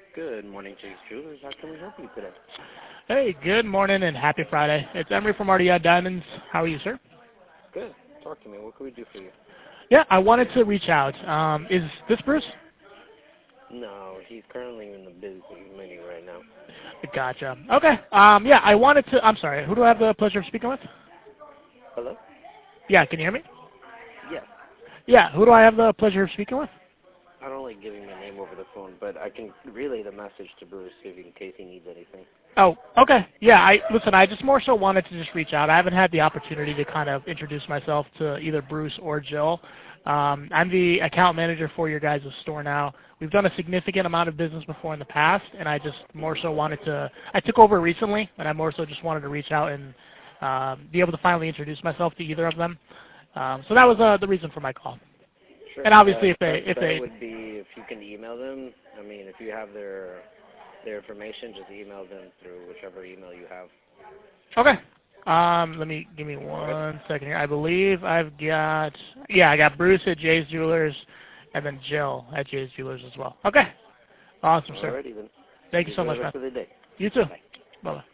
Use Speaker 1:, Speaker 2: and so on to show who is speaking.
Speaker 1: Good morning, Chase Jewelers. How can we help you today?
Speaker 2: Hey, good morning and happy Friday. It's Emery from RDI Diamonds. How are you, sir?
Speaker 1: Good. Talk to me. What can we do for you?
Speaker 2: Yeah, I wanted to reach out. Is this Bruce?
Speaker 1: No, he's currently in the business meeting right now.
Speaker 2: Gotcha. Okay. Yeah, I wanted to. I'm sorry. Who do I have the pleasure of speaking with?
Speaker 1: Hello?
Speaker 2: Yeah, can you hear me?
Speaker 1: Yes.
Speaker 2: Yeah, who do I have the pleasure of speaking with?
Speaker 1: I don't like giving my name over the phone, but I can relay the message to Bruce in case he needs anything.
Speaker 2: Oh, okay. Yeah, I just more so wanted to just reach out. I haven't had the opportunity to kind of introduce myself to either Bruce or Jill. I'm the account manager for your guys' store now. We've done a significant amount of business before in the past, and I just more so wanted to, I took over recently, and I more so just wanted to reach out and be able to finally introduce myself to either of them. So that was the reason for my call.
Speaker 1: Sure.
Speaker 2: And obviously, if
Speaker 1: That
Speaker 2: they
Speaker 1: would be if you can email them. I mean, if you have their information, just email them through whichever email you have.
Speaker 2: Okay. Give me one second here. I believe I got Bruce at Jay's Jewelers, and then Jill at Jay's Jewelers as well. Okay. Awesome, sir.
Speaker 1: Alrighty then.
Speaker 2: Thank you so
Speaker 1: Enjoy
Speaker 2: much,
Speaker 1: the
Speaker 2: man.
Speaker 1: rest of the day.
Speaker 2: You too.
Speaker 1: Bye.
Speaker 2: Bye-bye.